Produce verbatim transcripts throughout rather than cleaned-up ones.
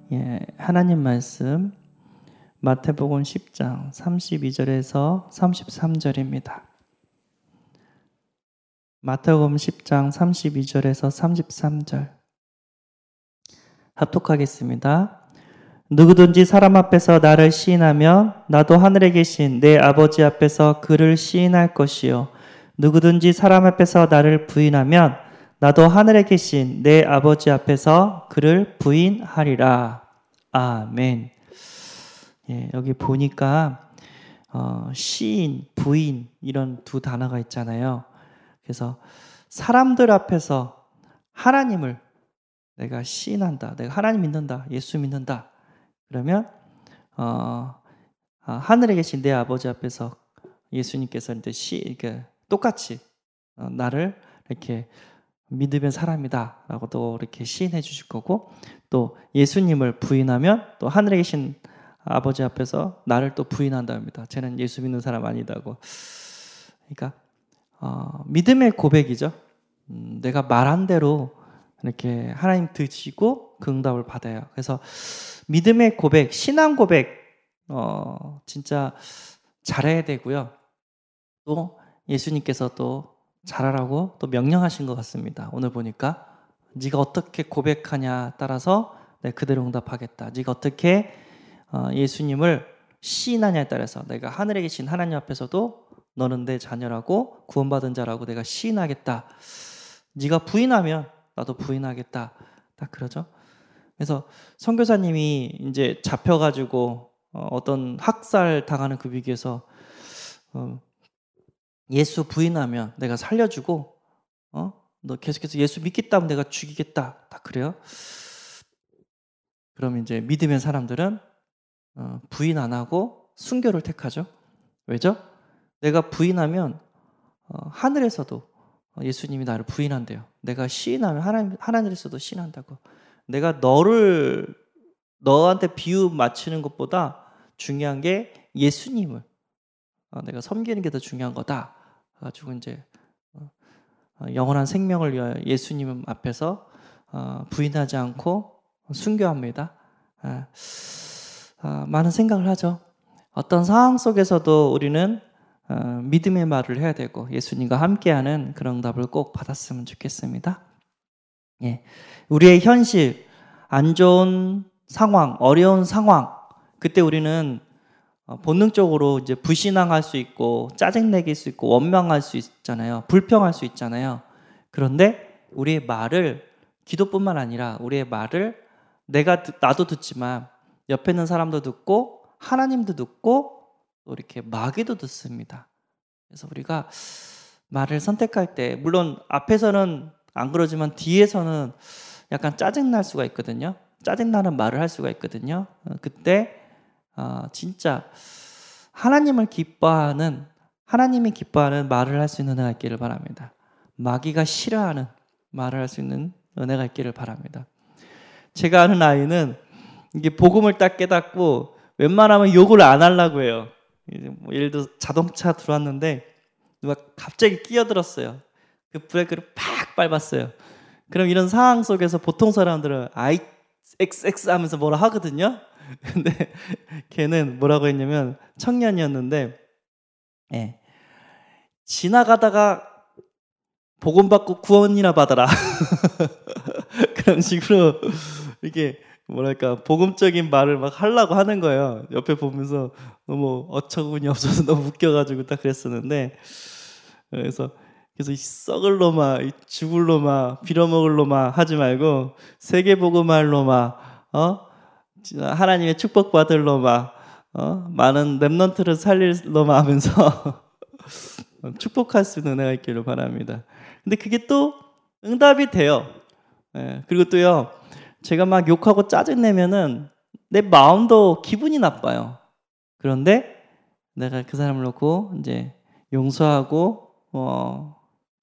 예, 하나님 말씀 마태복음 십 장 삼십이 절에서 삼십삼 절입니다. 마태복음 십 장 삼십이 절에서 삼십삼 절 합독하겠습니다. 누구든지 사람 앞에서 나를 시인하면 나도 하늘에 계신 내 아버지 앞에서 그를 시인할 것이요 누구든지 사람 앞에서 나를 부인하면 나도 하늘에 계신 내 아버지 앞에서 그를 부인하리라. 아멘. 예, 여기 보니까 어, 시인, 부인 이런 두 단어가 있잖아요. 그래서 사람들 앞에서 하나님을 내가 시인한다. 내가 하나님 믿는다. 예수 믿는다. 그러면 어, 아, 하늘에 계신 내 아버지 앞에서 예수님께서 이제 시, 이렇게 똑같이 어, 나를 이렇게 믿으면 사람이다 라고 또 이렇게 시인해 주실 거고, 또 예수님을 부인하면 또 하늘에 계신 아버지 앞에서 나를 또 부인한다 합니다. 쟤는 예수 믿는 사람 아니다고. 그러니까 어, 믿음의 고백이죠. 음, 내가 말한 대로 이렇게 하나님 드시고 그 응답을 받아요. 그래서 믿음의 고백, 신앙 고백 어, 진짜 잘해야 되고요. 또 예수님께서 또 잘하라고 또 명령하신 것 같습니다. 오늘 보니까 네가 어떻게 고백하냐 따라서 내가 그대로 응답하겠다. 네가 어떻게 예수님을 시인하냐에 따라서 내가 하늘에 계신 하나님 앞에서도 너는 내 자녀라고 구원받은 자라고 내가 시인하겠다. 네가 부인하면 나도 부인하겠다. 딱 그러죠. 그래서 선교사님이 이제 잡혀가지고 어떤 학살 당하는 그 위기에서 예수 부인하면 내가 살려주고, 어? 너 계속해서 예수 믿겠다 하면 내가 죽이겠다. 다 그래요. 그럼 이제 믿으면 사람들은 어, 부인 안 하고 순교를 택하죠. 왜죠? 내가 부인하면 어, 하늘에서도 예수님이 나를 부인한대요. 내가 시인하면 하나님, 하나님에서도 시인한다고. 내가 너를 너한테 비유 맞추는 것보다 중요한 게 예수님을 어, 내가 섬기는 게 더 중요한 거다. 가지고 이제 어, 영원한 생명을 위하여 예수님 앞에서 어, 부인하지 않고 순교합니다. 아, 아, 많은 생각을 하죠. 어떤 상황 속에서도 우리는 어, 믿음의 말을 해야 되고 예수님과 함께하는 그런 응답을 꼭 받았으면 좋겠습니다. 예, 우리의 현실, 안 좋은 상황, 어려운 상황, 그때 우리는 본능적으로 이제 불신앙할 수 있고 짜증내길 수 있고 원망할 수 있잖아요. 불평할 수 있잖아요. 그런데 우리의 말을, 기도뿐만 아니라 우리의 말을 내가 나도 듣지만 옆에 있는 사람도 듣고 하나님도 듣고 또 이렇게 마귀도 듣습니다. 그래서 우리가 말을 선택할 때 물론 앞에서는 안 그러지만 뒤에서는 약간 짜증날 수가 있거든요. 짜증나는 말을 할 수가 있거든요. 그때 어, 진짜 하나님을 기뻐하는, 하나님이 기뻐하는 말을 할 수 있는 은혜가 있기를 바랍니다. 마귀가 싫어하는 말을 할 수 있는 은혜가 있기를 바랍니다. 제가 아는 아이는 이게 복음을 딱 깨닫고 웬만하면 욕을 안 하려고 해요. 뭐 예를 들어 자동차 들어왔는데 누가 갑자기 끼어들었어요. 그 브레이크를 팍 밟았어요. 그럼 이런 상황 속에서 보통 사람들은 아이 엑스엑스 하면서 뭐라 하거든요. 근데 걔는 뭐라고 했냐면 청년이었는데 예, 지나가다가 복음 받고 구원이나 받아라. 그런 식으로 이렇게 뭐랄까 복음적인 말을 막 하려고 하는 거예요. 옆에 보면서 너무 어처구니 없어서 너무 웃겨가지고 딱 그랬었는데, 그래서 그래서 이 썩을 놈아, 이 죽을 놈아, 빌어먹을 놈아 하지 말고 세계 복음할 놈아, 어? 하나님의 축복 받을 놈아, 어? 많은 렘넌트를 살릴 놈아 하면서 축복할 수 있는 은혜가 있기를 바랍니다. 근데 그게 또 응답이 돼요. 예, 그리고 또요, 제가 막 욕하고 짜증내면은 내 마음도 기분이 나빠요. 그런데 내가 그 사람을 놓고 이제 용서하고 어,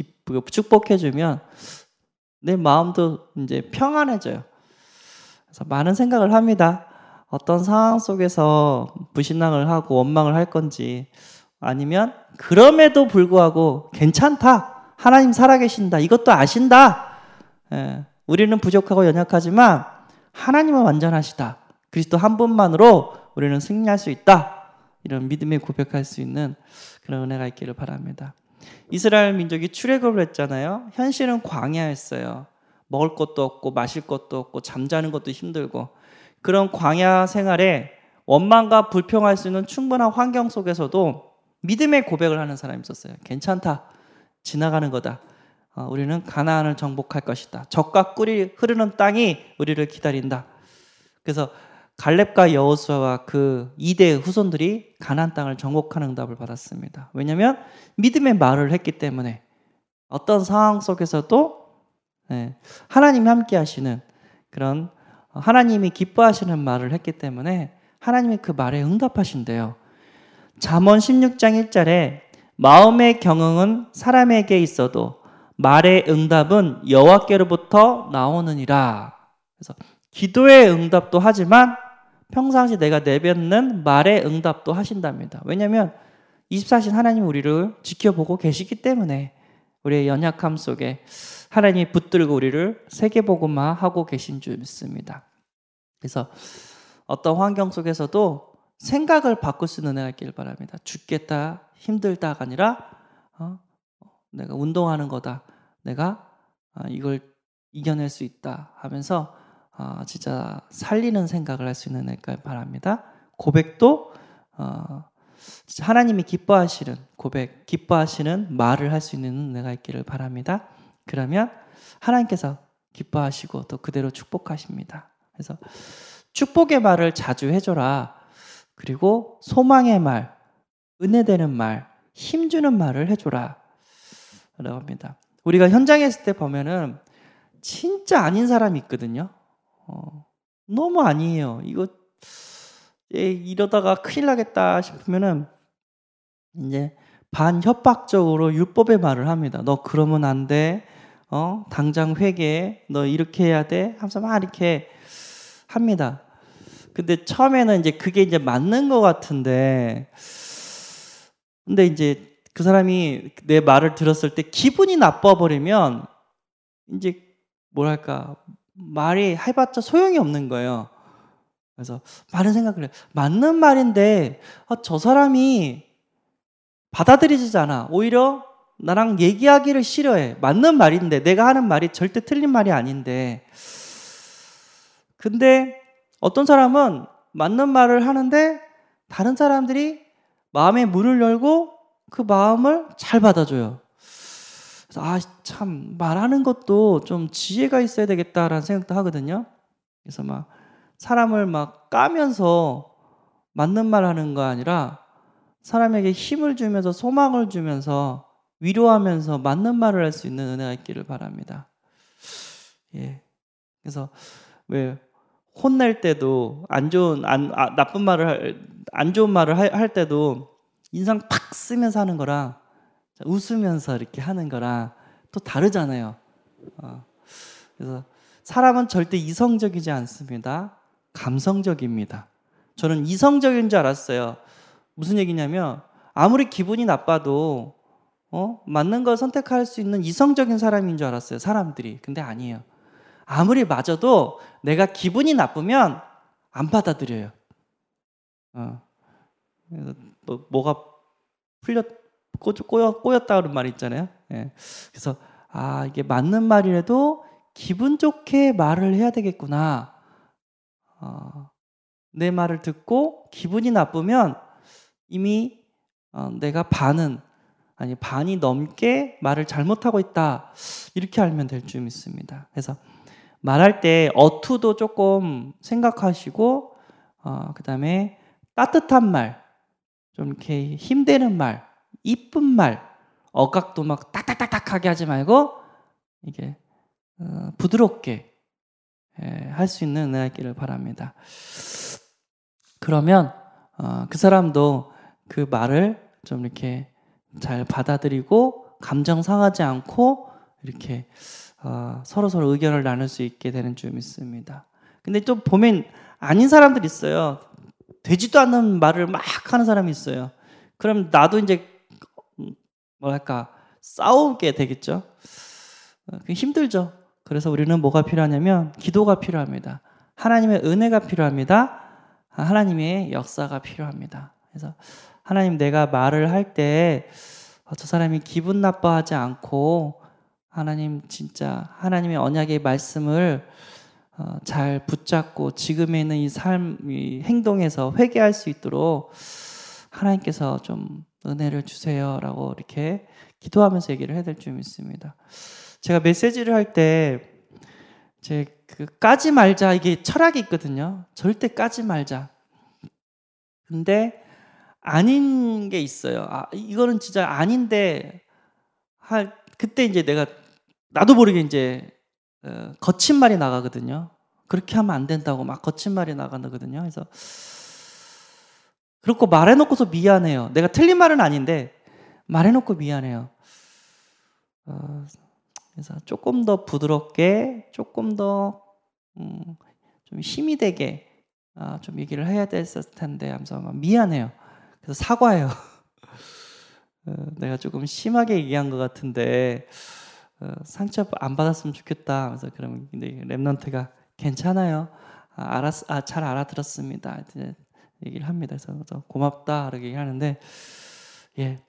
축복해주면 내 마음도 이제 평안해져요. 그래서 많은 생각을 합니다. 어떤 상황 속에서 불신앙을 하고 원망을 할 건지, 아니면 그럼에도 불구하고 괜찮다, 하나님 살아계신다, 이것도 아신다. 예, 우리는 부족하고 연약하지만 하나님은 완전하시다. 그리스도 한 분만으로 우리는 승리할 수 있다. 이런 믿음의 고백할 수 있는 그런 은혜가 있기를 바랍니다. 이스라엘 민족이 출애굽을 했잖아요. 현실은 광야였어요. 먹을 것도 없고 마실 것도 없고 잠자는 것도 힘들고 그런 광야 생활에 원망과 불평할 수 있는 충분한 환경 속에서도 믿음의 고백을 하는 사람이 있었어요. 괜찮다. 지나가는 거다. 어, 우리는 가나안을 정복할 것이다. 젖과 꿀이 흐르는 땅이 우리를 기다린다. 그래서 갈렙과 여호수아와 그 이 대 후손들이 가나안 땅을 정복하는 응답을 받았습니다. 왜냐하면 믿음의 말을 했기 때문에 어떤 상황 속에서도 하나님이 함께 하시는 그런 하나님이 기뻐하시는 말을 했기 때문에 하나님이 그 말에 응답하신대요. 잠언 십육 장 일 절에 마음의 경응은 사람에게 있어도 말의 응답은 여호와께로부터 나오느니라. 그래서 기도의 응답도 하지만 평상시 내가 내뱉는 말의 응답도 하신답니다. 왜냐하면 이십사 신 하나님 우리를 지켜보고 계시기 때문에 우리의 연약함 속에 하나님이 붙들고 우리를 세계복음화하고 계신 줄 믿습니다. 그래서 어떤 환경 속에서도 생각을 바꿀 수 있는 은혜가 있기를 바랍니다. 죽겠다, 힘들다가 아니라 어, 내가 운동하는 거다. 내가 어, 이걸 이겨낼 수 있다 하면서 어, 진짜 살리는 생각을 할 수 있는 은혜가 바랍니다. 고백도 어, 진짜 하나님이 기뻐하시는 고백, 기뻐하시는 말을 할 수 있는 은혜가 있기를 바랍니다. 그러면 하나님께서 기뻐하시고 또 그대로 축복하십니다. 그래서 축복의 말을 자주 해줘라. 그리고 소망의 말, 은혜되는 말, 힘주는 말을 해줘라 라고 합니다. 우리가 현장에 있을 때 보면은 진짜 아닌 사람이 있거든요. 어, 너무 아니에요. 이거 예, 이러다가 큰일 나겠다 싶으면은 이제 반협박적으로 율법의 말을 합니다. 너 그러면 안 돼. 어, 당장 회개해. 너 이렇게 해야 돼. 하면서 막 이렇게 합니다. 근데 처음에는 이제 그게 이제 맞는 것 같은데, 근데 이제 그 사람이 내 말을 들었을 때 기분이 나빠버리면 이제 뭐랄까 말이 해봤자 소용이 없는 거예요. 그래서 많은 생각을 해요. 맞는 말인데 아, 저 사람이 받아들이지 않아. 오히려 나랑 얘기하기를 싫어해. 맞는 말인데 내가 하는 말이 절대 틀린 말이 아닌데, 근데 어떤 사람은 맞는 말을 하는데 다른 사람들이 마음의 문을 열고 그 마음을 잘 받아줘요. 그래서 아, 참 말하는 것도 좀 지혜가 있어야 되겠다라는 생각도 하거든요. 그래서 막 사람을 막 까면서 맞는 말 하는 거 아니라 사람에게 힘을 주면서 소망을 주면서 위로하면서 맞는 말을 할 수 있는 은혜가 있기를 바랍니다. 예. 그래서 왜 혼낼 때도 안 좋은 안 아, 나쁜 말을 할, 안 좋은 말을 할, 할 때도 인상 팍 쓰면서 하는 거랑 웃으면서 이렇게 하는 거랑 또 다르잖아요. 어. 그래서 사람은 절대 이성적이지 않습니다. 감성적입니다. 저는 이성적인 줄 알았어요. 무슨 얘기냐면 아무리 기분이 나빠도 어? 맞는 걸 선택할 수 있는 이성적인 사람인 줄 알았어요. 사람들이. 근데 아니에요. 아무리 맞아도 내가 기분이 나쁘면 안 받아들여요. 어. 그래서 뭐, 뭐가 풀렸, 꼬였, 꼬였다 그런 말 있잖아요. 예. 그래서 아, 이게 맞는 말이라도 기분 좋게 말을 해야 되겠구나. 어, 내 말을 듣고 기분이 나쁘면 이미 어, 내가 반은 아니 반이 넘게 말을 잘못하고 있다. 이렇게 알면 될 줄 믿습니다. 그래서 말할 때 어투도 조금 생각하시고 어, 그 다음에 따뜻한 말, 좀 이렇게 힘되는 말, 이쁜 말, 억각도 막 딱딱딱딱하게 하지 말고 이게 어, 부드럽게 예, 할 수 있는 은혜가 있기를 바랍니다. 그러면 어, 그 사람도 그 말을 좀 이렇게 잘 받아들이고 감정 상하지 않고 이렇게 어, 서로 서로 의견을 나눌 수 있게 되는 줄 믿습니다. 근데 또 보면 아닌 사람들 있어요. 되지도 않는 말을 막 하는 사람이 있어요. 그럼 나도 이제 뭐랄까 싸우게 되겠죠. 어, 힘들죠. 그래서 우리는 뭐가 필요하냐면 기도가 필요합니다. 하나님의 은혜가 필요합니다. 하나님의 역사가 필요합니다. 그래서 하나님, 내가 말을 할 때 저 사람이 기분 나빠하지 않고 하나님 진짜 하나님의 언약의 말씀을 잘 붙잡고 지금에 있는 이 삶, 이 행동에서 회개할 수 있도록 하나님께서 좀 은혜를 주세요라고 이렇게 기도하면서 얘기를 해야 될 줄 믿습니다. 제가 메시지를 할 때 제 그 까지 말자, 이게 철학이 있거든요. 절대 까지 말자. 근데 아닌 게 있어요. 아, 이거는 진짜 아닌데 할 그때 이제 내가 나도 모르게 이제 어, 거친 말이 나가거든요. 그렇게 하면 안 된다고 막 거친 말이 나가거든요. 그래서 그렇고 말해놓고서 미안해요. 내가 틀린 말은 아닌데 말해놓고 미안해요. 어, 그래서 조금 더 부드럽게, 조금 더 음, 좀 힘이 되게 아, 좀 얘기를 해야 됐을 텐데 하면서 미안해요. 그래서 사과해요. 어, 내가 조금 심하게 얘기한 것 같은데 어, 상처 안 받았으면 좋겠다. 그래서 그러면 근데 랩넌트가 괜찮아요. 아, 알았, 아, 잘 알아들었습니다. 이제 얘기를 합니다. 그래서 고맙다 이렇게 얘기하는데 예,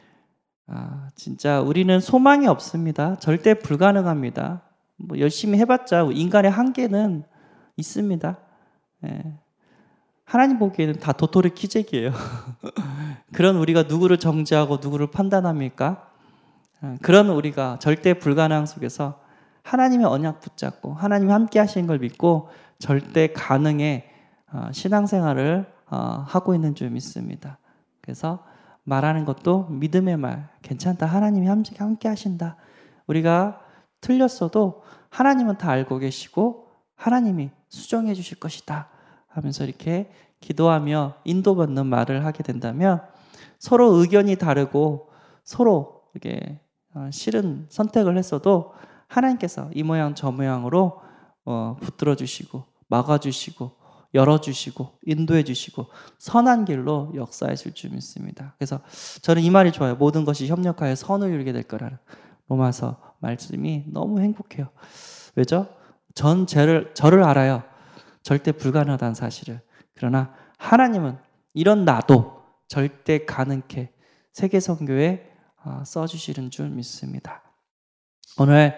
아, 진짜 우리는 소망이 없습니다. 절대 불가능합니다. 뭐 열심히 해봤자 인간의 한계는 있습니다. 예. 하나님 보기에는 다 도토리 키재기예요. 그런 우리가 누구를 정죄하고 누구를 판단합니까? 그런 우리가 절대 불가능한 속에서 하나님의 언약 붙잡고 하나님이 함께 하시는 걸 믿고 절대 가능의 신앙생활을 하고 있는 줄 믿습니다. 그래서 말하는 것도 믿음의 말, 괜찮다. 하나님이 함께 하신다. 우리가 틀렸어도 하나님은 다 알고 계시고 하나님이 수정해 주실 것이다 하면서 이렇게 기도하며 인도받는 말을 하게 된다면 서로 의견이 다르고 서로 이게 싫은 선택을 했어도 하나님께서 이 모양 저 모양으로 어, 붙들어 주시고 막아 주시고 열어 주시고 인도해 주시고 선한 길로 역사하실 줄 믿습니다. 그래서 저는 이 말이 좋아요. 모든 것이 협력하여 선을 이루게 될 거라는 로마서 말씀이 너무 행복해요. 왜죠? 전 저를, 저를 알아요. 절대 불가능하다는 사실을. 그러나 하나님은 이런 나도 절대 가능케 세계선교에 써주시는 줄 믿습니다. 오늘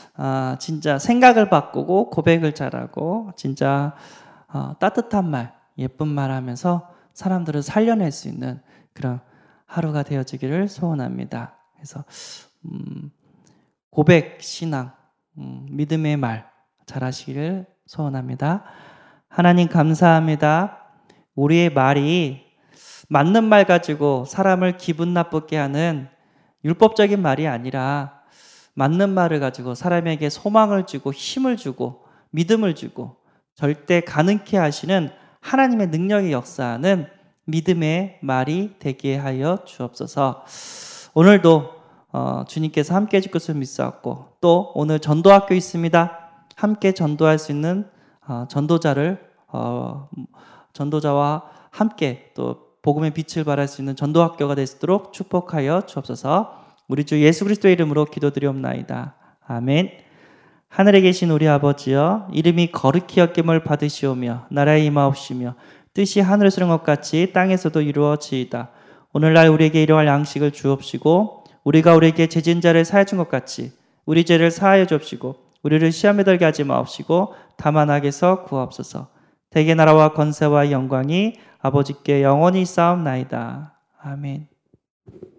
진짜 생각을 바꾸고 고백을 잘하고 진짜 따뜻한 말, 예쁜 말 하면서 사람들을 살려낼 수 있는 그런 하루가 되어지기를 소원합니다. 그래서 음, 고백, 신앙, 음, 믿음의 말 잘하시기를 소원합니다. 하나님 감사합니다. 우리의 말이 맞는 말 가지고 사람을 기분 나쁘게 하는 율법적인 말이 아니라 맞는 말을 가지고 사람에게 소망을 주고 힘을 주고 믿음을 주고 절대 가능케 하시는 하나님의 능력의 역사는 믿음의 말이 되게 하여 주옵소서. 오늘도 어, 주님께서 함께 해줄 것을 믿사옵고 또 오늘 전도학교 있습니다. 함께 전도할 수 있는 어, 전도자를 어, 전도자와 함께 또 복음의 빛을 발할 수 있는 전도학교가 될 수 있도록 축복하여 주옵소서. 우리 주 예수 그리스도의 이름으로 기도드리옵나이다. 아멘. 하늘에 계신 우리 아버지여, 이름이 거룩히 여김을 받으시오며 나라의 임하옵시며 뜻이 하늘에서 이룬 것 같이 땅에서도 이루어지이다. 오늘날 우리에게 일용할 양식을 주옵시고 우리가 우리에게 죄진 자를 사하여 준 것 같이 우리 죄를 사하여 주옵시고 우리를 시험에 들게 하지 마옵시고 다만 악에서 구하옵소서. 대개 나라와 권세와 영광이 아버지께 영원히 쌓옵나이다. 아멘.